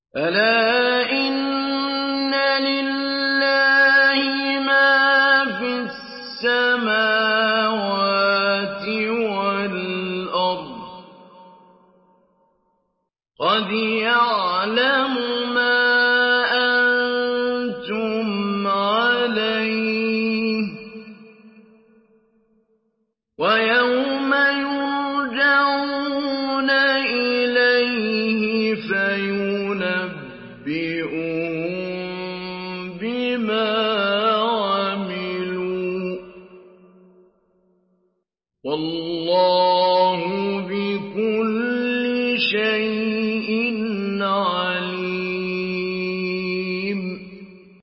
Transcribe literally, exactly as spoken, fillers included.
ألا إن لله ما في السماوات والأرض قد يعلم ما أنتم عليه ويوم يرجعون إليه فينبئهم بما عملوا والله بكل شيء